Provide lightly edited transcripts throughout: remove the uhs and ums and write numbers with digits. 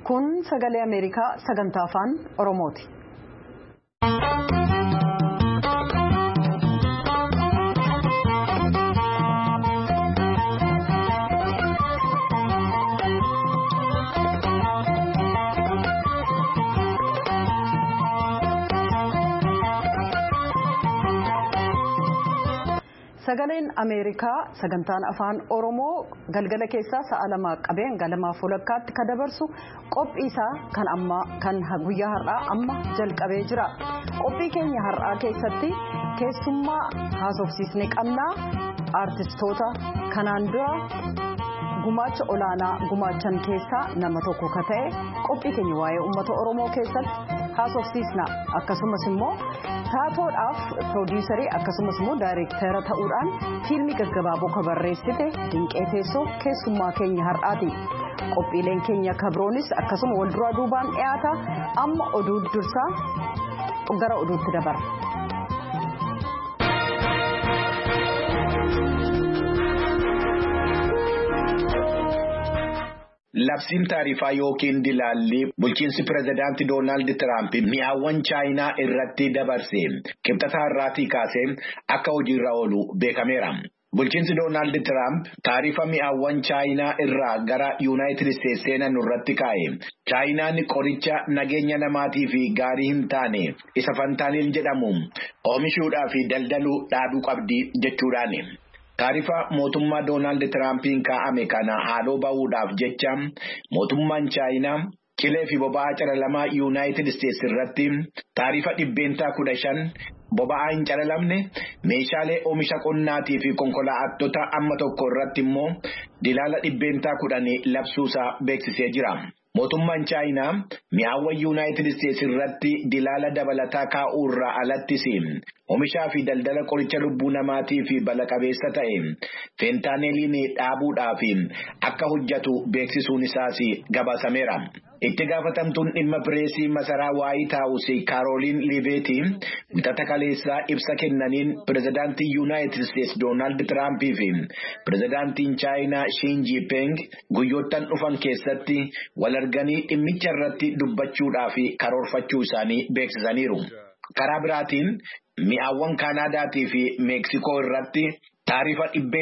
Kun sagalee Ameerikaa sagantaa afaan Oromooti. Sagaleen Ameerikaa sagantaan afaan Oromoo galgala keessaa sa'a lama qabee galama fulakkaatti ka dabarsu qophii isaa kan amma kan guyyaa har'aa amma jalqabee jira. Qophii keenya har'aa keessatti keessummaa haasofsiisnee qabnaa aartistoota kanaan dura gumaacha olaanaa gumaachan keessaa nama tokko ka ta'e qophii keenya waa'ee uummata Oromoo keessatti haasofsiisna. Akkasumas immoo taatoodhaaf piroodyuusarii akkasumas immoo daayireektara ta'uudhaan fiilmii gaggabaaboo ka barreessite Dinqee Teessoo keessummaa keenya har'aati. Qophiileen keenya kabroonis akkasuma walduraa duubaan dhiyaata. Amma oduu dursaa gara oduutti dabarra. Labsiin taarifaa yookiin dilaalli bulchiinsi pirezidaantii Doonaald Tiraamp mi'aawwan Chaayinaa irratti dabarse qibxata har'aatii kaasee akka hojiirra oolu beekameera. Bulchiinsi Doonaald Tiraamp taarifa mi'aawwan Chaayinaa irraa gara Yuunaayitid Isteetsi seenan irratti kaa'e. Chaayinaan qoricha nageenya namaatii fi gaarii hin taane isa fantaaniil jedhamu oomishuudhaa fi daldaluu dhaabuu qabdi jechuudhaani. Taarifa mootummaa Doonaald Tiraampiin kaa'ame kana haaloo ba'uudhaaf jecha mootummaan Chaayinaa qilee fi boba'aa calalamaa Yuunaayitid Isteetsi irratti taarifa 15% boba'aa hin calalamne meeshaalee oomisha qonnaatii fi konkolaattota amma tokko irratti immoo dilaala 10% labsuusaa beeksisee jira. Mootummaan Chaayinaa mi'aawwan Yuunaayitid Isteetsi irratti dilaala dabalataa kaa'uurraa alattis oomishaa fi daldala qoricha lubbuu namaatii fi bala-qabeessa ta'e feentaaneeliin dhaabuudhaaf akka hojjetu beeksisuun isaas gabaasameera. Itti gaafatamtuun dhimma pireesii masaraa Waayit Haawus Kaarooliin Liiveetii wixata kaleessaa ibsa kennaniin pirezidaantii Yuunaayitid Isteetsi Doonaald Tiraampii fi pirezidaantiin Chaayinaa Shiin Jiiping guyyoottan dhufan keessatti wal arganii dhimmicha irratti dubbachuudhaaf karoorfachuu isaanii beeksisaniiru. Karaa biraatiin mi'aawwan Kaanaadaatii fi Meeksikoo irratti taarifa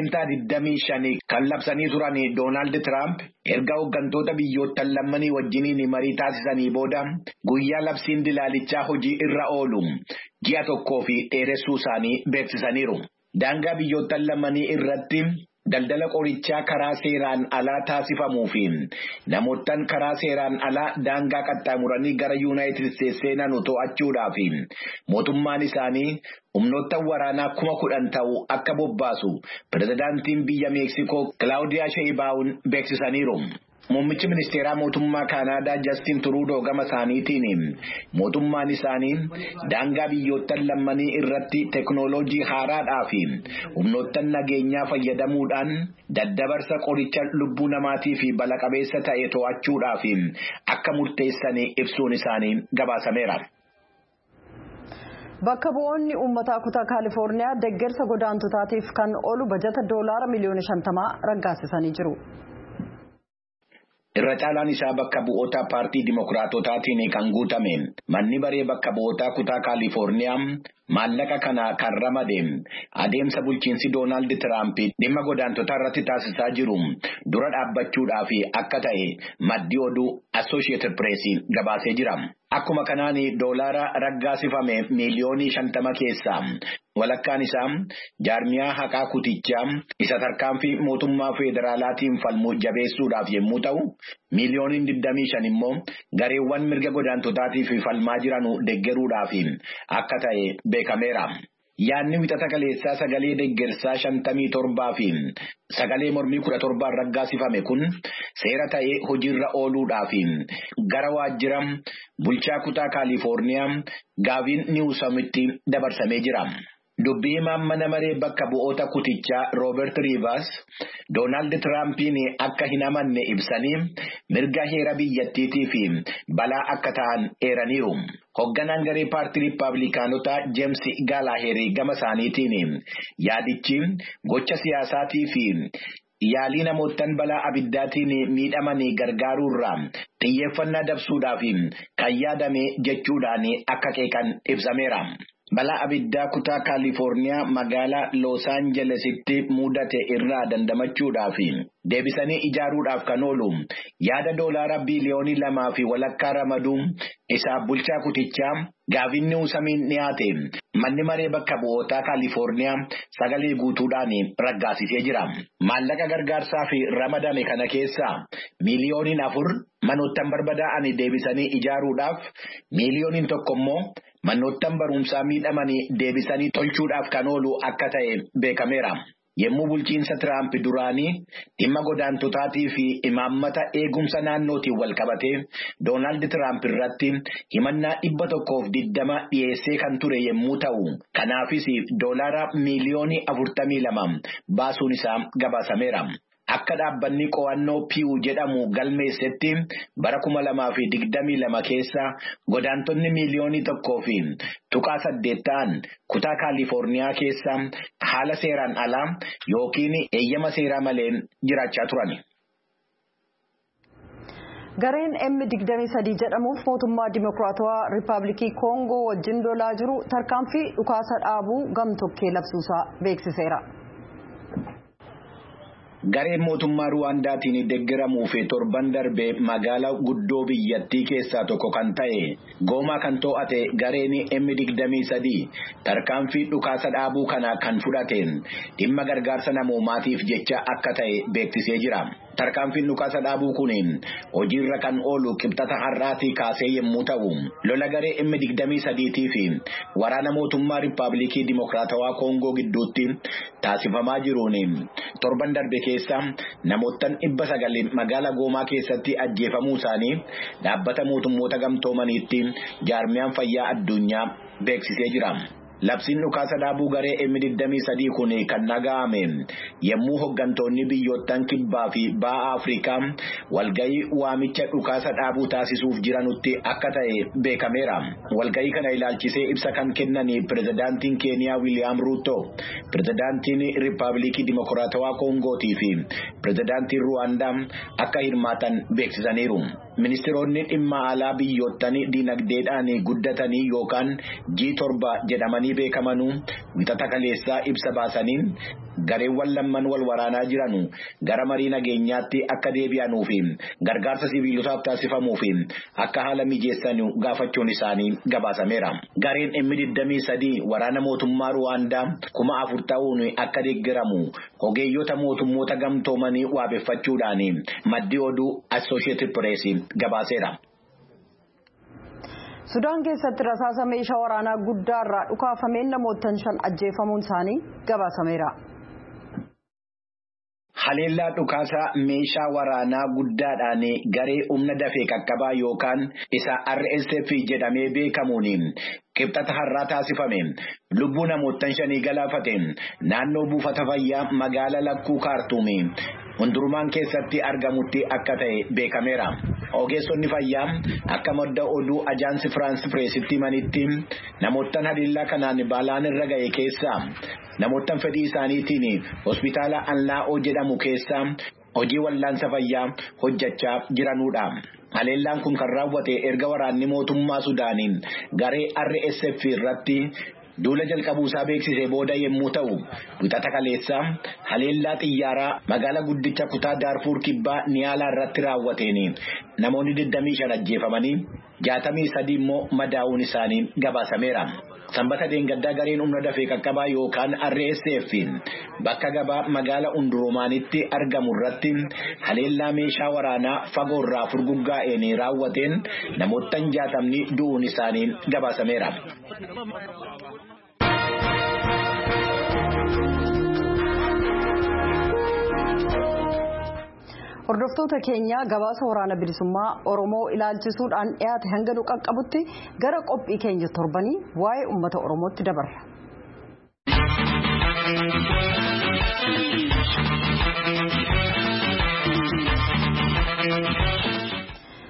25% kan labsanii turan Doonaald Tiraamp erga hooggantoota biyyoottan lammanii wajjiniin marii taasisanii booda guyyaa labsiin dilaalichaa hojii irra oolu ji'a tokkoo fi dheeressuu isaanii beeksisaniiru. Daangaa biyyoottan lammanii irratti daldala qorichaa karaa seeraan alaa taasifamuu fi namoottan karaa seeraan alaa daangaa qaxxaamuranii gara Yuunaayitid Isteetsi seenan to'achuudhaaf mootummaan isaanii humnoota waraanaa 10,000 ta'u akka bobbaasu pirezidaantiin biyya Meeksikoo Kilaawudiyaa Sheebaawun beeksisaniiru. Muummichi ministeeraa mootummaa Kaanaadaa Jastin Trudeau gama isaaniitiin mootummaan isaanii daangaa biyyoottan lammanii irratti teknooloojii haaraadhaa fi humnoottan nageenyaa fayyadamuudhaan daddabarsa qoricha lubbuu namaatii fi bala-qabeessa ta'e to'achuudhaaf akka murteessan ibsuun isaanii gabaasameera. Bakka bu'oonni uummataa kutaa Kaalifoorniyaa deeggarsa godaantotaatiif kan oolu bajata $50 miliyoona raggaasisanii jiru. Irra caalaan isaa bakka bu'oota paartii Dimookiraatotaatiin kan guutame manni baree bakka bu'oota kutaa Kaalifoorniyaa maallaqa kana kan ramade adeemsa bulchiinsi Doonaald Tiraamp dhimma godaantotaa irratti taasisaa jiru dura dhaabbachuudhaaf akka ta'e maddi oduu Associated Press gabaasee jira. Akkuma kanaan doolaara raggaasifame miliyoonii 50 keessaa walakkaan isaa jaarmiyaa haqaa kutichaa isa tarkaanfii mootummaa federaalaatiin falmu jabeessuudhaaf yommuu ta'u miliyooniin 25 immoo gareewwan mirga godaantotaatiif falmaa jiran deeggaruudhaaf akka ta'e beekameera. Yaanni wixata kaleessaa sagalee deeggarsaa 57 fi sagalee mormii 17 raggaasifame kun seera ta'ee hojiirra ooluudhaaf gara waajjira bulchaa kutaa Kaalifoorniyaa Gaaviin Niwusamitti dabarsamee jira. Dubbii himaan mana maree bakka bu'oota kutichaa Roobert Riivers Doonaald Tiraampiin akka hin amanne ibsanii mirga heera biyyattiitii fi balaa akka ta'an eeraniiru. Hoogganaan garee paartii Riippaabilikaanotaa Jeems Gaalaaheer gama isaaniitiin yaadichi gocha siyaasaatii fi yaalii namoottan balaa abiddaatiin miidhamanii gargaaruurraa xiyyeeffannaa dabsuudhaaf kan yaadame jechuudhaan akka qeeqan ibsameera. Balaa abiddaa kutaa Kaalifoorniyaa magaalaa Los Aanjelesitti mudate irraa dandamachuudhaaf deebisanii ijaaruudhaaf kan oolu yaada doolaara biliyoonii 2.5 ramaduu isaa bulchaa kutichaa Gaavinni Uusamiin dhiyaate manni maree bakka bu'ootaa Kaalifoorniyaa sagalee guutuudhaan raggaasisee jira. Maallaqa gargaarsaaf ramadame kana keessaa miliyooniin 4 manoottan barbadaa'anii deebisanii ijaaruudhaaf, miliyooniin 1 immoo manoottan barumsaa miidhamanii deebisanii tolchuudhaaf kan oolu akka ta'e beekameera. Yemmuu bulchiinsa Tiraamp duraanii dhimma godaantotaatii fi imaammata eegumsa naannootiin wal qabatee Doonaald Tiraamp irratti himannaa 120 dhiyeessee kan ture yemmuu ta'u, kanaafis doolaara miliyoonii 42 baasuun isaa gabaasameera. Akka dhaabbanni qo'annoo Pew jedhamu galmeessetti bara 2022 keessa godaantonni miliyoonii 1.8 ta'an kutaa Kaalifoorniyaa keessa haala seeraan alaa yookiin eeyyama seeraa malee jiraachaa turan. Gareen M23 jedhamuuf mootummaa Dimokiraatawaa Riippaabilikii Koongoo wajjin lolaa jiru tarkaanfii dhukaasa dhaabuu gamtokkee labsuusaa beeksiseera. Gareen mootummaa Ruwaandaatiin deeggaramuu fi torban darbee magaalaa guddoo biyyattii keessaa tokko kan ta'e Goomaa kan to'ate gareen M23 tarkaanfii dhukaasa dhaabuu kana kan fudhateen dhimma gargaarsa namoomaatiif jecha akka ta'e beeksisee jira. Tarkaanfiin dhukaasa dhaabuu kuniin hojiirra kan oolu qibxata har'aatii kaasee yemmuu ta'u, lola garee M23 fi waraana mootummaa Riippaabilikii Dimokiraatawaa Koongoo gidduutti taasifamaa jiruun torban darbe keessa namoottan 900 magaalaa Goomaa keessatti ajjeefamuu isaanii dhaabbata mootummoota gamtoomaniitti jaarmiyaan fayyaa addunyaa beeksisee jira. Labsiin dhukaasa dhaabuu garee M23 kun kan naga'ame yemmuu hoggantoonni biyyoottan kibbaa fi ba'a Afrikaa walgayii waamicha dhukaasa dhaabuu taasisuuf jiranutti akka ta'e beekameera. Walgayii kana ilaalchisee ibsa kan kennanii pirezidaantiin Keeniyaa Wiiliyaam Ruuto, pirezidaantiin Riippaabilikii Dimokiraatawaa Koongootii fi pirezidaantiin Ruwaandaa akka hirmaatan beeksisaniiru. Ministeeronni dhimma alaa biyyoottan dinagdeedhaan guddatanii yookaan G7 jedhamanii beekamanuu wixata kaleessaa ibsa baasaniin gareewwan lamman wal waraanaa jiranu gara marii nageenyaatti akka deebi'anuu fi gargaarsa sibiilotaaf taasifamuu fi akka haala mijeessanu gaafachuun isaanii gabaasameera. Gareen M23 waraana mootummaa Ruwaandaa 4,000 ta'uun akka deeggaramu ogeeyyota mootummoota gamtoomanii waabeffachuudhaan maddi oduu Associated Press gabaaseera. Sudaan keessatti rasaasa meeshaa waraanaa guddaarraa dhukaafameen namoottan 5 ajjeefamuun isaanii gabaasameera. Haleellaa dhukaasa meeshaa waraanaa guddaadhaan garee humna dafee qaqqabaa yookaan isa RSF jedhamee beekamuun qibxata har'aa taasifame lubbuu namoottan 5 galaafate naannoo buufata fayyaa magaalaa Lakkuu Kaartuumi hundurumaan keessatti argamutti akka ta'e beekameera. Ogeessonni fayyaa akka madda oduu Ajaansi Firaansi Pireesitti himanitti namoottan haleellaa kanaan balaan irra ga'e keessaa namoottan fedhii isaaniitiin hospitaala Anlaa'oo jedhamu keessaa hojii wallaansa fayyaa hojjechaa jiranudha. Haleellaan kun kan raawwate erga waraanni mootummaa Sudaaniin garee RSF irratti duula jalqabuusaa beeksisee booda yemmuu ta'u, wixata kaleessaa haleellaa xiyyaaraa magaalaa guddicha kutaa Daarfuur kibbaa Niyaalaa irratti raawwateen namoonni 25 ajjeefamanii 63 immoo madaa'uun isaanii gabaasameera. Sanbata deengaddaa gareen humna dafee qaqqabaa yookaan RSF bakka gabaa magaalaa Undurumaanitti argamu irratti haleellaa meeshaa waraanaa fagoorraa furguggaa'een raawwateen namoottan 60 du'uun isaanii gabaasameera. Hordoftoota keenya gabaasa waraana bilisummaa Oromoo ilaalchisuudhaan dhiyaate hanga nu qaqqabutti gara qophii keenya torbanii waa'ee uummata Oromootti dabarra.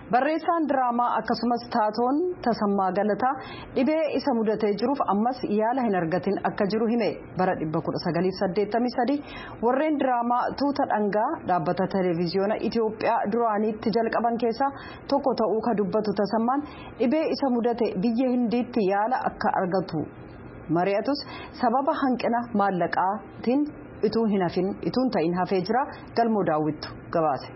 Barreessaan diraamaa akkasumas taatoon Tasammaa Galataa dhibee isa mudatee jiruuf ammas yaala hin argatin akka jiru hime. Bara 1983 warreen diraamaa tuuta dhangaa dhaabbata televiziyoona Itoophiyaa duraaniitti jalqaban keessaa tokko ta'uu ka dubbatu Tasammaan dhibee isa mudate biyya Hindiitti yaala akka argatu mari'atus sababa hanqina maallaqaatiin ituun ta'in hafee jira. Galmoo daawwittu gabaase.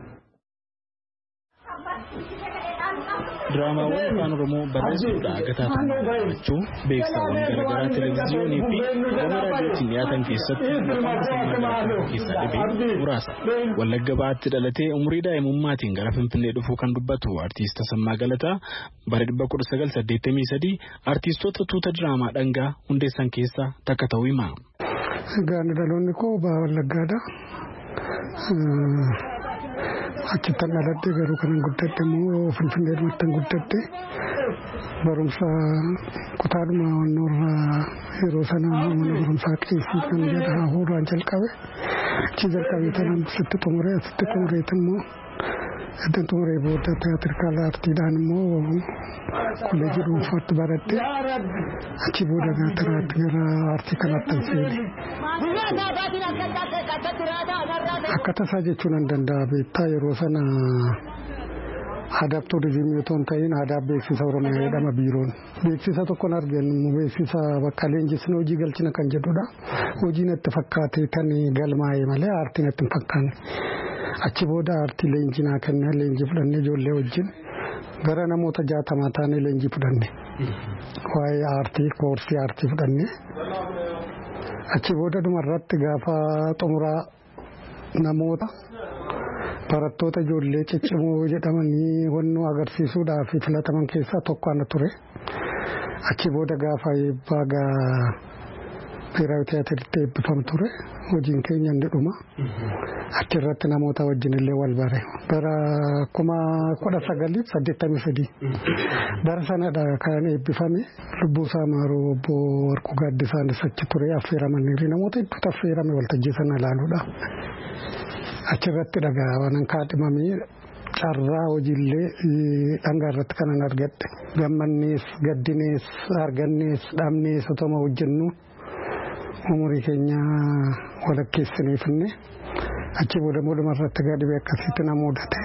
Diraamaawwan afaan Oromoo barreessuudhaan gataa ta'uu beeksisawwan garaagaraa televiziyoonii fi gama raadiyootiin dhiyaatan keessatti keessaa dhibee muraasa. Wallagga Baatti dhalatee umurii daa'imummaatiin gara Finfinnee dhufuu kan dubbatu artiist Tasammaa Galataa bara 1983 artiistoota tuuta diraamaa dhangaa hundeessan keessaa takka ta'uu hima. Gaan dhaloonni koo Wallaggaadha. Achitti dhaladhe garuu kan guddadhe immoo Finfinneetti guddadhe barumsa kutaadhuma wannoorraa yeroo sana mana barumsaa qeessii kan jedha hahuuraan jalqabe achi jalqabee tanaan sitti xumureetti immoo iddoo xumuree booda teatirikaala aartiidhaan immoo kolleejii dhuunfaatti baradhe achi booda gaatiraatti gara aartii kanaatti seene. Akka tasaa jechuun hin danda'a beektaa yeroo sana adaab turizimii otoo hin ta'in adaab beeksisa Oromiyaa jedhama biiroon. Beeksisa tokkoon arginu beeksisa bakka leenjisni hojii galchina kan jedhudha. Hojiin itti fakkaatee kan galmaa'ee malee aartiin itti hin fakkaanne. Achi booda aartii leenjinaa kennee leenjii fudhannee ijoollee wajjin gara namoota 60 taanee leenjii fudhanne. Waa'ee aartii koorsii aartii fudhannee. Achi booda dhumarratti gaafa xumuraa namoota barattoota ijoollee ciccimoo jedhamanii wannoo agarsiisuudhaaf filataman keessaa tokko ana ture. Achi booda gaafa eebbaa Biiraawi Tiyaatiritti eebbifamu ture. Hojiin keenya inni dhuma. Achirratti namoota wajjin illee wal bare. Bara 1983 bara sanadha kan eebbifame lubbuu isaa maaruu obbo Warquu Gaaddisaanis achi ture affeeramaniiru namoota hedduutu affeerame waltajjii sana ilaaluudha. Achirratti dhagaa waan kaadhimamee carraa hojiillee dhangaa irratti kanan argadhe. Gammannees gaddinees argannees dhabnees otoma hojjennu umurii keenya walakkeessineefinne achi booda mooduma irratti dhibee akkasitti na mudate.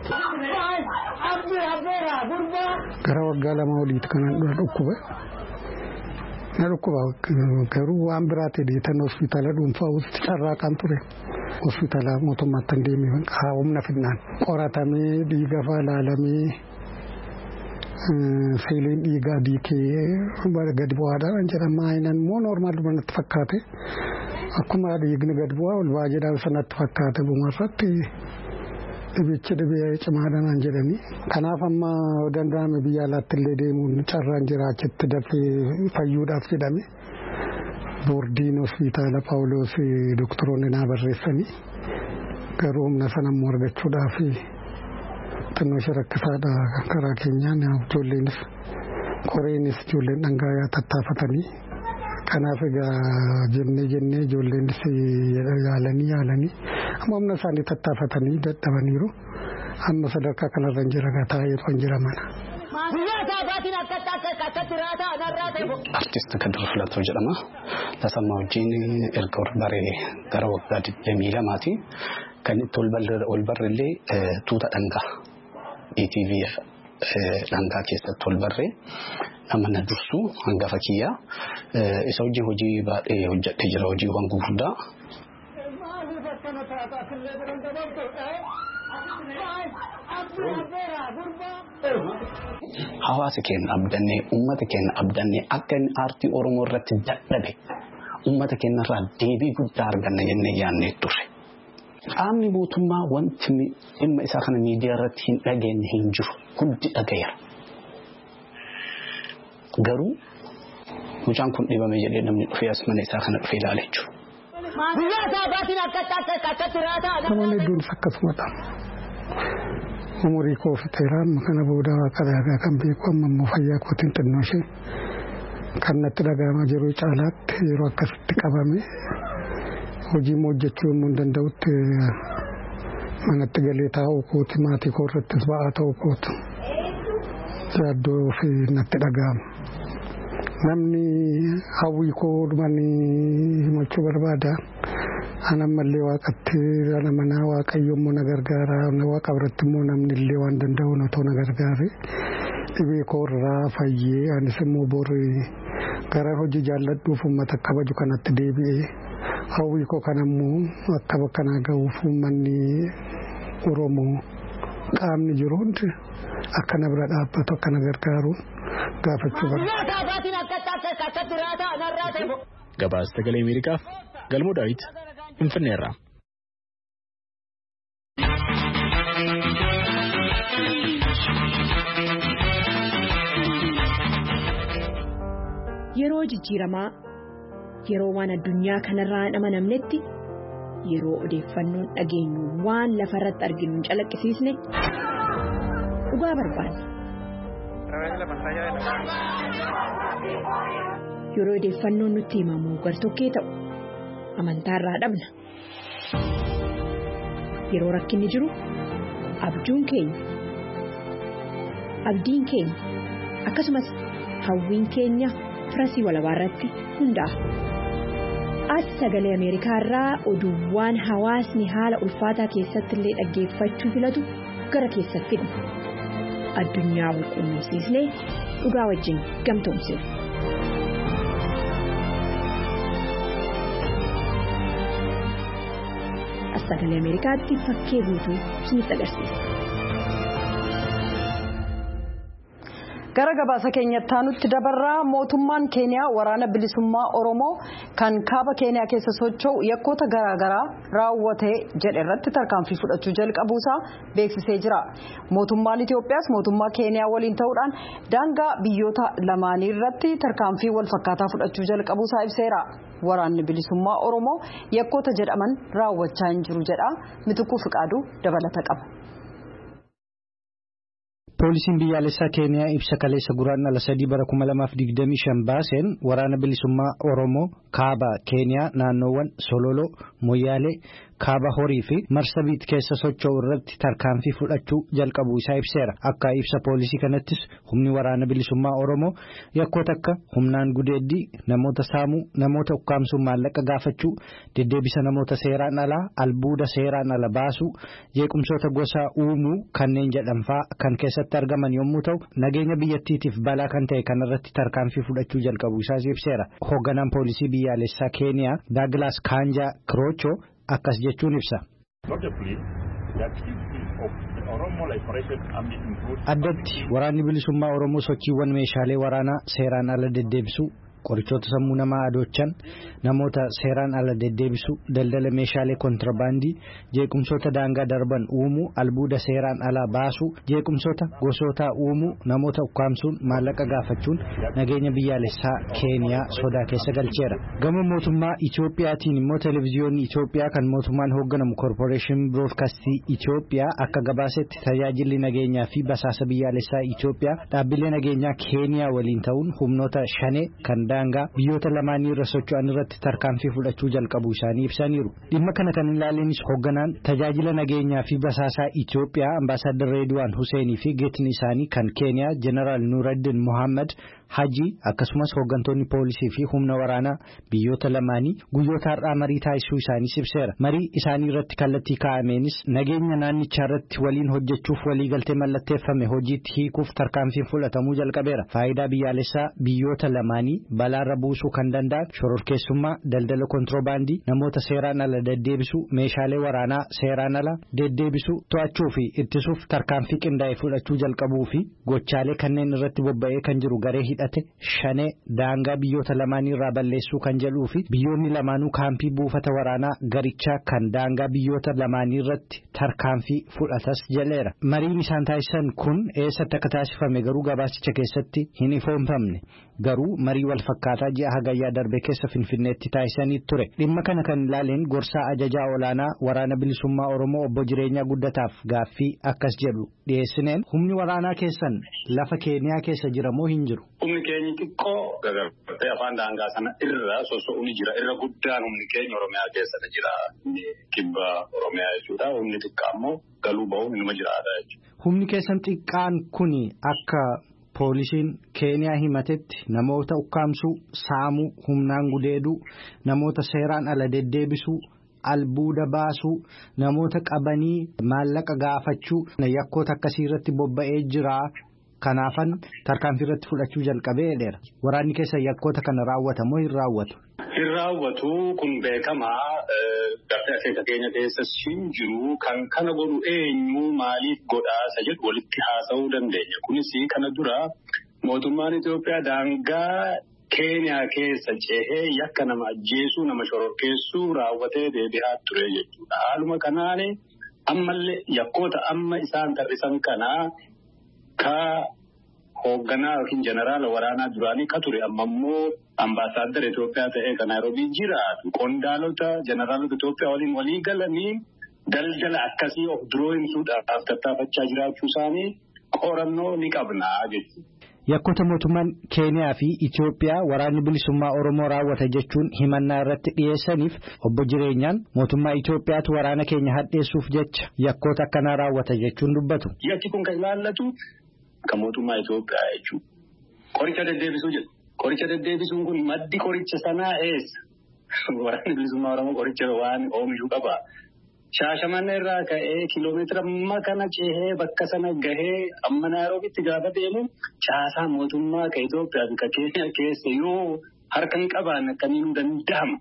Gara waggaa 2 oliitti kanan dhukkuba. Na dhukkuba garuu waan biraatti deetan hospitaala dhuunfaa usti carraa kan ture. Hospitaala mootummaatti deemee humna fidnaan qoratamee dhiiga ilaalamee seeliin dhiigaa diikee gadi bu'aadhaan jedhama. Ayinan immoo noormaal dhumanatti fakkaate akkuma dhiigni gadi bu'aa ol ba'aa jedhan sanatti fakkaate bumarratti dhibichi dhibee cimaadhaan jedhanii. Kanaaf amma danda'ame biyya alaatti illee deemuun carraan jira achitti dafee fayyuudhaaf jedhame. Boordiin hospitaala Paawuloos doktoroonni naa barreessanii garuu humna sana immoo argachuudhaaf xinnoo ishee rakkisaadha karaa keenyaan ijoolleenis qoreenis ijoolleen dhangaa tattaafatanii kanaaf egaa jennee ijoolleenis yaalanii amma humna isaanii tattaafatanii dadhabaniiru amma sadarkaa kanarra jira taa'eetu kan jira mana. Artist Kadir Filatoo jedhama. Tasammaa wajjin erga baree gara waggaa 22 kan itti ol barreellee tuuta dhangaa ETV dhangaa keessatti ol barree nama na dursu hangafa kiyyaa isa wajjin hojii baay'ee hojjedhee jira hojiiwwan gurguddaa. Hawaasa keenya abdannee uummata keenya abdannee akka inni aartii Oromoo irratti dadhabe uummata keenya irraa deebii guddaa arganna jennee yaadnee turre. Qaamni mootummaa wanti dhimma isaa kana miidiyaa irratti hin dhageenye hin jiru hundi dhagayeera. Garuu mucaan kun dhibame jedhee namni dhufee as mana isaa kana dhufee ilaale jechuudha. Namoonni hedduunis akkasumadha. Umurii koo fixeeraan kana booda kadaagaa kan beeku amma immoo fayyaa kootiin xinnoo ishee kan natti dhaga'amaa jiru caalaatti yeroo akkasitti qabame hojii hojjechuu yommuu hin danda'utti manatti galee taa'uu kooti maatii koo irrattis ba'aa ta'uu kooti yaaddoo fi natti dhaga'ama. Namni hawwii koo dhumanii himachuu barbaada. Anammallee waaqatti ana manaa waaqayyo immoo na gargaara. Waaqa biratti immoo namni illee waan danda'u otoo na gargaare dhibee koo irraa fayyee anis immoo borii gara hojii jaalladhuuf uummata kabaju kanatti deebi'ee hawwii koo kanammoo akka bakka naa ga'uuf uummanni Oromoo qaamni jiru hundi akka na bira dhaabbatu akka na gargaaru gaafachuu barbaada. Gabaasa Sagalee Ameerikaaf Galmoo Daawit Finfinneerraa. Yeroo jijjiiramaa yeroo waan addunyaa kanarraa hin amanamnetti yeroo odeeffannoon dhageenyu waan lafarratti arginu hin calaqqisiisne dhugaa barbaanna. Yeroo odeeffannoon nutti himamu gartokkee ta'u amantaarraa dhabna. Yeroo rakkinni jiru abjuun keenya akkasumas hawwiin keenya firasii walabaarratti hundaa'a. As Sagalee Ameerikaarraa oduuwwan hawaasni haala ulfaataa keessatti illee dhaggeeffachuu filatu gara keessatti fidna. Addunyaa walqunnamsiisnee dhugaa wajjin gamtoomsina. As Sagalee Ameerikaatti fakkee guutuu isinitti agarsiisa. Gara gabaasa keenyatti aanutti dabarraa mootummaan Keeniyaa waraana bilisummaa Oromoo kan kaaba Keeniyaa keessa socho'u yakkoota garaagaraa raawwatee jedhe irratti tarkaanfii fudhachuu jalqabuusaa beeksisee jira. Mootummaan Itoophiyaas mootummaa Keeniyaa waliin ta'uudhaan daangaa biyyoota lamaanii irratti tarkaanfii wal fakkaataa fudhachuu jalqabuusaa ibseera. Waraanni bilisummaa Oromoo yakkoota jedhaman raawwachaa hin jiru jedha. Mitukuu Fiqaaduu dabalata qaba. Poolisiin biyyaalessaa Keeniyaa ibsa kaleessa guraandhala 3/2025 baaseen waraana bilisummaa Oromoo kaaba Keeniyaa naannoowwan Sololoo, Moyyaalee, kaaba Horii fi Marsabiit keessa socho'u irratti tarkaanfii fudhachuu jalqabuu isaa ibseera. Akka ibsa poolisii kanattis humni waraana bilisummaa Oromoo yakkoota akka humnaan gudeeddii, namoota saamuu, namoota ukkaamsuu, maallaqa gaafachuu, deddeebisa namoota seeraan alaa, albuuda seeraan ala baasuu, jeequmsoota gosaa uumuu kanneen jedhanfaa kan keessatti argaman yommuu ta'u nageenya biyyattiitiif balaa kan ta'e kanarratti tarkaanfii fudhachuu jalqabuu isaas ibseera. Hoogganaan poolisii biyyaalessaa Keeniyaa Daaglaas Kaanjaa Kiroochoo akkas jechuun ibsa. Addatti waraanni bilisummaa Oromoo sochiiwwan meeshaalee waraanaa seeraan ala deddeebisuu, qorichoota sammuu namaa adoochan, namoota seeraan ala deddeebisuu, daldala meeshaalee kontirbaandii, jeequmsoota daangaa darban uumuu, albuuda seeraan ala baasuu, jeequmsoota gosootaa uumuu, namoota ukkaamsuun, maallaqa gaafachuun nageenya biyyaalessaa Keeniyaa sodaa keessa galcheera. Gama mootummaa Itoophiyaatiin immoo televiziyoonni Itoophiyaa kan mootummaan hoogganamu Corporation Broadcasting Itoophiyaa akka gabaasetti tajaajilli nageenyaa fi basaasa biyyaalessaa Itoophiyaa dhaabbilee nageenyaa Keeniyaa waliin ta'uun humnoota shanee kan daangaa biyyoota lamaanii irra socho'an irratti tarkaanfii fudhachuu jalqabuu isaanii ibsaniiru. Dhimma kana kan ilaaleenis hoogganaan tajaajila nageenyaa fi basaasaa Itoophiyaa Ambaasaadar Reedwaan Huseenii fi geetni isaanii kan Keeniyaa Jeneraal Nuureddin Mohammad Haji akkasumas hooggantoonni poolisii fi humna waraanaa biyyoota lamaanii guyyoota har'aa marii taasisuu isaanii ibseera. Marii isaanii irratti kallattii kaa'ameenis nageenya naannichaa irratti waliin hojjechuuf waliigaltee mallatteeffame hojiitti hiikuuf tarkaanfiin fudhatamuu jalqabeera. Faayidaa biyyaalessaa biyyoota lamaanii balaarra buusuu kan danda'an shororkeessummaa, daldala kontiroobaandii, namoota seeraan ala deddeebisuu, meeshaalee waraanaa seeraan ala deddeebisuu, to'achuu fi ittisuuf tarkaanfii qindaa'e fudhachuu jalqabuu fi gochaalee kanneen irratti bobba'ee kan jiru garee shanee daangaa biyyoota lamaanii irraa balleessuu kan jedhuu fi biyyoonni lamaanuu kaampii buufata waraanaa garichaa kan daangaa biyyoota lamaanii irratti tarkaanfii fudhatas jedheera. Mariin isaan taasisan kun eessatti akka taasifame garuu gabaasicha keessatti hin ifoomfamne. Garuu marii wal fakkaataa ji'a hagayyaa darbe keessa Finfinneetti taasisanii ture. Dhimma kana kan ilaaleen gorsaa ajajaa olaanaa waraana bilisummaa Oromoo obbo Jireenyaa Guddataaf gaaffii akkas jedhu dhiyeessineen humni waraanaa keessan lafa Keeniyaa keessa jira moo hin jiru? humni keenya xiqqoo gargartee afaan daangaa sana irra soso'uun jira. Irra guddaan humni keenya Oromiyaa keessatti jira. Kibba Oromiyaa jechuudha. Humni xiqqaa immoo galuu bahuun inuma jiraata jechuudha. Humni keessan xiqqaan kuni akka poolisiin Keeniyaa himatetti namoota ukkaamsuu, saamuu, humnaan gudeeduu, namoota seeraan ala deddeebisuu, albuuda baasuu, namoota qabanii maallaqa gaafachuu yakkoota akkasii irratti bobba'ee jira. Kanaafan tarkaanfii irratti fudhachuu jalqabee jedheera. Waraanni keessa yakkoota kana raawwatamoo hin raawwatu? Hin raawwatu kun beekamaa gartee akeeka keenya keessas hin jiru. Kan kana godhu eenyu maaliif godhaasa jedhu walitti haasa'uu dandeenya. Kunis kana dura mootummaan Itoophiyaa daangaa Keeniyaa keessa cehee yakka nama ajjeesuu nama shororkeessuu raawwatee deebi'aa ture jechuudha. Haaluma kanaan ammallee yakkoota amma isaan tarrisan kanaa ka hoogganaa yookiin jeneraala waraanaa duraanii ka ture amma immoo ambaasaaddara Itoophiyaa ta'ee kan Naayiroobii jiraatu qondaalota jeneraalota Itoophiyaa waliin walii galanii daldala akkasii of duroo himsuudhaaf tattaafachaa jiraachuu isaanii qorannoo ni qabnaa jechuudha. Yakkoota mootummaan Keeniyaa fi Itoophiyaa waraanni bilisummaa Oromoo raawwata jechuun himannaa irratti dhiyeessaniif obbo Jireenyaan mootummaa Itoophiyaatu waraana keenya hadheessuuf jecha yakkoota akkanaa raawwata jechuun dubbatu. Yakki kun kan ilaallatu kan mootummaa Itoophiyaa jechuudha. Qoricha deddeebisuu jedhu. Qoricha deddeebisuun kun maddi qoricha sanaa eessa? Waraanni bilisummaa Oromoo qoricha waan oomishuu qaba. Shaashamannee irraa ka'ee kiiloomeetira kana cehee bakka sana gahee amma Naayiroobitti gaafa deemu caasaan mootummaa ka Itoophiyaa fi ka Keeniyaa keessa yoo harka hin qabaanne akkamiin danda'ama.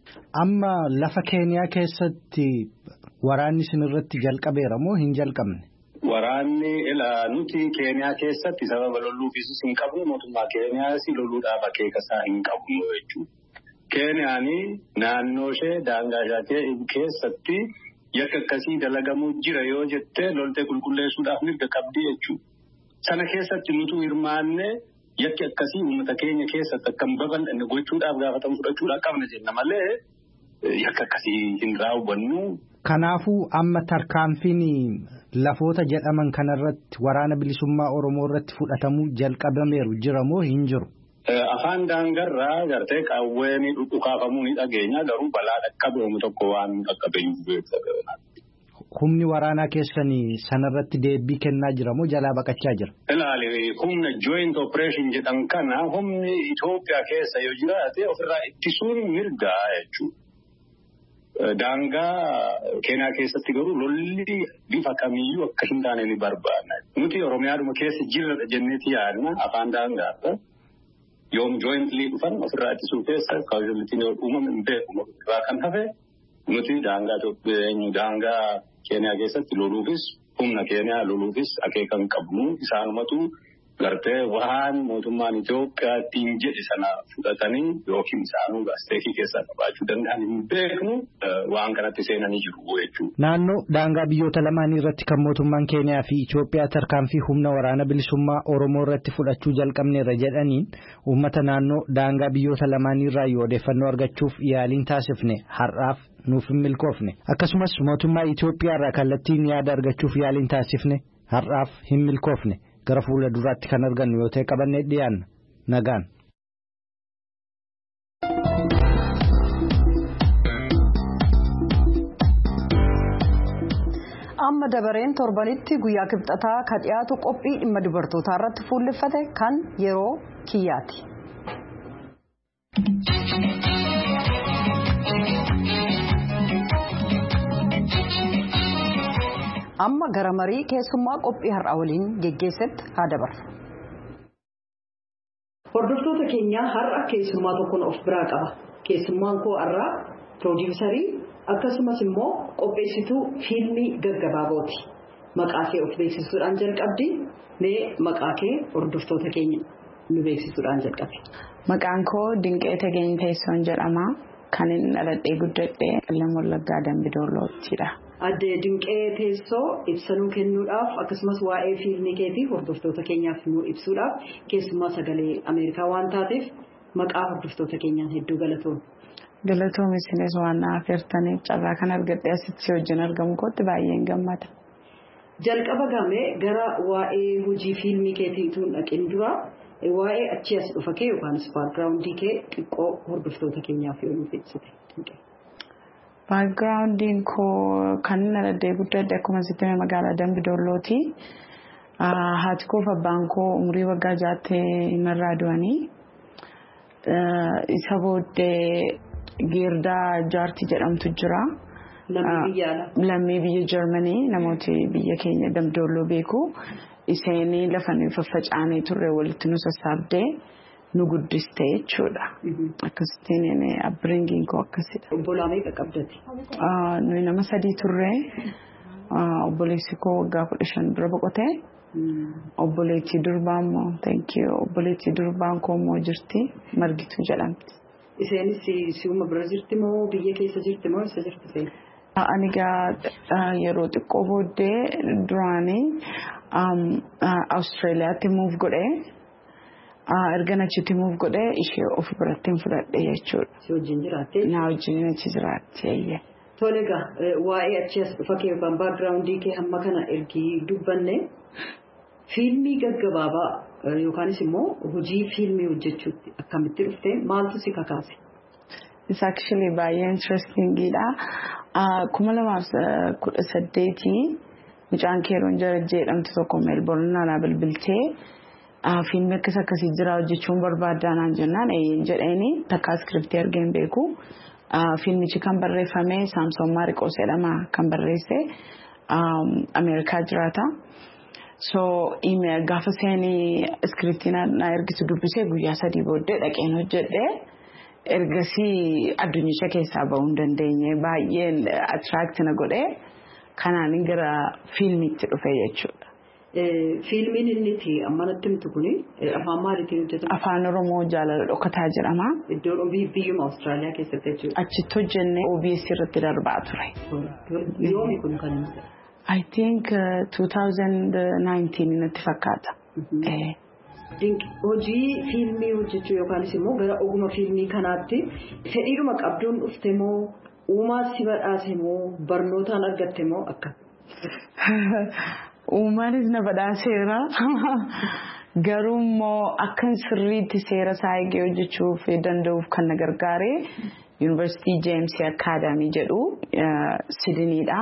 Amma lafa Keeniyaa keessatti waraanni isin irratti jalqabeera moo hin jalqabne? Waraanni nuti Keeniyaa keessatti sababa lolluufis hin qabnu mootummaa Keeniyaas lolluudhaaf akeekasaa hin qabnu jechuudha. Keeniyaan naannoo ishee daangaa ishee keessatti yakka akkasii dalagamuu jira yoo jettee loltee qulqulleessuudhaaf mirga qabdi jechuudha. Sana keessatti nuti hirmaannee yakki akkasii uummata keenya keessatti akkam babal'anne gochuudhaaf gaafatamu fudhachuudhaaf qabna jenna malee yakka akkasii hin raawwannu. Kanaafuu amma tarkaanfiin lafoota jedhaman kanarratti waraana bilisummaa Oromoo irratti fudhatamuu jalqabameeru jira moo hin jiru? Afaan daangarraa gartee qawween dhukaafamuu ni dhageenya garuu balaa dhaqqabeemu tokko waan dhaqqabeeyyu beekama. Humni waraanaa keessanii sanarratti deebii kennaa jira moo jalaa baqachaa jira? Ilaali humna joint operation jedhan kana humni Itoophiyaa keessa yoo jiraate ofirraa ittisuun mirgaa jechuudha. Daangaa Keeniyaa keessatti garuu lolli bifa kamiyyuu akka hin taane ni barbaadna. Nuti Oromiyaadhuma keessa jirra jenneeti yaadna afaan daangaarra. Yoom jointly dhufan ofirraa ittisuu keessa kaawwalitiin yoo uumame hin beeku irraa kan hafe nuti daangaa Keeniyaa keessatti loluufis humna Keeniyaa loluufis akeekan qabnu isaanumatu gartee waan mootummaan Itoophiyaa ittiin jedhe sana fudhatanii yookiin isaanuu gaasteekii keessaa qabaachuu danda'an hin beeknu waan kanatti seenanii jiru jechuudha. Naannoo daangaa biyyoota lamaanii irratti kan mootummaan Keeniyaa fi Itoophiyaa tarkaanfii humna waraana bilisummaa Oromoo irratti fudhachuu jalqabneerra jedhaniin uummata naannoo daangaa biyyoota lamaanii irraa yoo odeeffannoo argachuuf yaaliin taasifne har'aaf nuuf hin milkoofne. Akkasumas mootummaa Itoophiyaa irraa kallattiin yaada argachuuf yaaliin taasifne har'aaf hin milkoofne. Gara fuula duraatti kan argannu yoo ta'e qabannee dhiyaanna nagaan. Amma dabareen torbanitti guyyaa kibxataa ka dhiyaatu qophii dhimma dubartootaa irratti fuulleffate kan yeroo kiyyaati. Amma gara marii keessummaa qophii har'aa waliin geggeessetti haa dabarru. Hordoftoota keenya har'a keessummaa tokkoon of biraa qaba. Keessummaan koo har'aa piroodiisarii akkasumas immoo qopheessituu fiilmii gaggabaabooti. Maqaa kee of beeksisuudhaan jalqabdi. Mee maqaa kee hordoftoota keenya nu beeksisuudhaan jalqabe. Maqaan koo Dinqee Tageenyi Teessoon jedhama. Kan inni dhaladhee guddadhee Qellem Wallaggaa Dambidooloottidha. Adde Dinqee Teessoo ibsanuu kennuudhaaf akkasumas waa'ee fiilmii keetii hordoftoota keenyaaf nu ibsuudhaaf keessummaa sagalee Ameerikaa waan taateef maqaa hordoftoota keenyaan hedduu galatoomna. Galatoomii isinis waan naaf hirtaniif carraa kan argadhee asitti wajjin argamu kootti baay'een gammada. Jalqaba gamee gara waa'ee hojii fiilmii keetiituun dhaqin dura Waa'ee achi as dhufa kee yookaanis baakgiraawundii kee xiqqoo hordoftoota keenyaaf yoo nuuf ibsite. Baakgiraawundiin koo kan dhaladhee guddadhe akkuma sitti magaalaa Dambidoolooti. Haati koo fi abbaan koo umurii waggaa 6 narraa du'anii. Isa booddee Geerdaa Jaartii jedhamtu jira. Lammii biyya Jarmanii namooti biyya keenya Dambidooloo beeku. Iseen lafa nuyi faffacaanee turre walitti nu sassaabdee nu guddiste jechuudha. Akkasittiin upbringing koo akkasidha. Obbolaa meeqa qabdati? Nuyi nama 3 turre. Obboleessi koo waggaa 15 dura boqote. Obboleettii durbaa immoo thank you. Obboleettii durbaan koo immoo jirti Margituu jedhamti. Iseenis si'uma bira jirti moo biyya keessa jirti moo isa jirti isheen? Ani yeroo xiqqoo booddee duraanii Austraaliyaatti move godhee erga achitti move godhee ishee of biratti fudhadhe jechuudha. Si wajjin jiraattee? Na wajjin achi jiraattee. Tole egaa waa'ee achi as dhufa kee yookaan baakgiraawundii kee hamma kana ergii dubbanne fiilmii gaggabaabaa yookaanis immoo hojii fiilmii hojjechuutti akkamitti dhuftee maaltu si kakaase? It's actually baay'ee interestingidha. 2018 mucaan keeroon Jarajjee jedhamtu tokko Meelboorn naannaa bilbiltee fiilmii akkasii jira hojjechuun barbaaddaa jennaan jedheeni takka iskiriptii argeen beeku. Fiilmichi kan barreeffame Saamsoon Maariqoos jedhama kan barreesse Ameerikaa jiraata. So gaafa seenii iskiriptii na ergitu dubbisee guyyaa 3 booddee dhaqeen hojjedhe. Ergasii addunyicha keessaa bahuu hin dandeenye baay'een attract na godhe kanaan gara fiilmiitti dhufe jechuudha. Fiilmiin inni amma natti himtu kuni afaan maaliitiin hojjetama? Afaan Oromoo Jaalala Dhokataa jedhama. Iddoo biyyuma Awustiraaliyaa keessatti jechuudha. Achitti hojjennee OBS irratti darbaa ture. Yoomi kun kan inni? I think 2019 natti fakkaata. Hojii fiilmii hojjechuu yookaanis immoo gara oguma fiilmii kanaatti fedhiidhuma qabduun dhufte moo uumaa si badhaase moo barnootaan argatte moo akka? Uumaanis na badhaaseera. Garuu immoo akkan sirriitti seera isaa eegee hojjechuuf danda'uuf kan na gargaare Yuunivarsiitii James Akaadaamii jedhu Sidiniidha.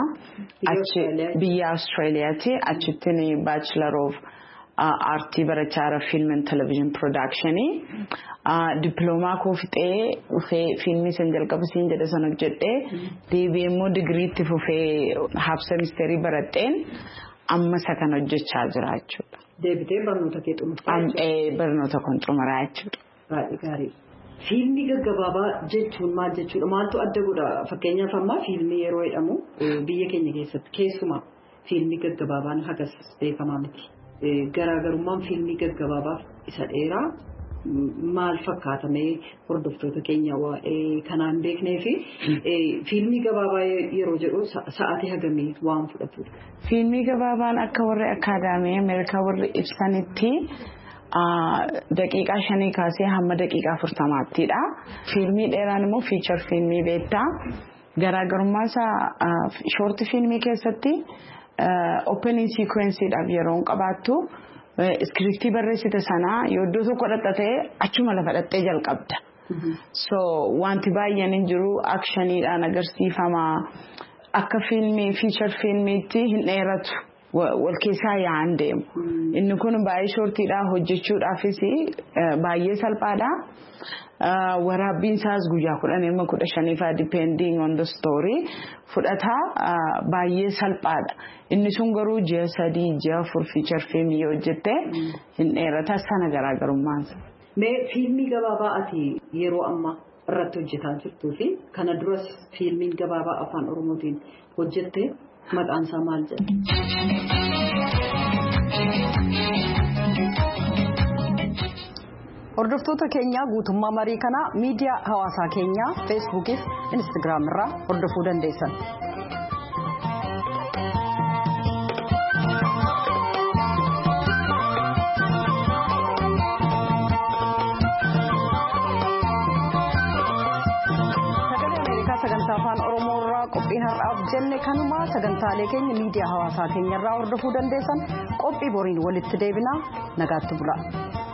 Biyya Awustiraaliyaati. Achitti Bachelor of Artii barachaa Film and Television Production. Diploomaa koo fixee dhufee fiilmii san jalqabsiin jedhe san hojjedhee deebi'ee immoo digiriitti fufee half semesterii baradheen amma isa kan hojjechaa jira jechuudha. Deebitee barnoota kee xumuraa? Barnoota kan xumuraa jechuudha. Baay'ee gaarii. Fiilmii gaggabaabaa jechuun maal jechuudha? Maaltu adda godha? Fakkeenyaaf ammaa fiilmii yeroo jedhamu biyya keenya keessatti keessumaa fiilmii gaggabaabaan hagas beekamaa miti. Garaagarummaan fiilmii gaggabaabaaf isa dheeraa maal fakkaatamee hordoftoota keenya waa'ee kanaan beeknee fi fiilmii gabaabaa yeroo jedhu sa'aatii hagamii waan fudhatudha. Fiilmii gabaabaan akka warri Akaadaamii Ameerikaa warri ibsanitti daqiiqaa 5 kaasee hamma daqiiqaa 40ttiidha. Fiilmii dheeraan immoo fiichar fiilmii beektaa. Garaagarummaa isaa shoorti fiilmii keessatti opening sequenceedhaaf yeroo qabaattu iskiriptii barreessite sana yoo iddoo tokko dhaqxee achuma lafa dhaqxee jalqabda. So wanti baay'een hin jiru actioniidhaan agarsiifama akka fiilmii feature fiilmiitti hin dheeratu wal keessaa yaa'an deemu. Inni kun baay'ee shortiidhaa hojjechuudhaafis baay'ee salphaadha. Waraabbiin isaas guyyaa 10-15 fa'aa depending on the story fudhata baay'ee salphaadha. Inni sun garuu ji'a 3 ji'a 4 feature filmii yoo hojjette hin dheerata sana garaagarummaan. Mee fiilmii gabaabaa ati yeroo ammaa irratti hojjetaa jirtuu fi kana duras fiilmiin gabaabaa afaan Oromootiin hojjette maqaan isaa maal jedhama? Hordoftoota keenya guutummaa marii kana miidiyaa hawaasaa keenya Feesbuukii fi Instagiraam irraa hordofuu dandeessan. Sagantaa afaan Oromoo irraa qophii har'aaf jenne kanuma sagantaalee keenya miidiyaa hawaasaa keenya irraa hordofuu dandeessan qophii boriin walitti deebinaa nagaatti bula.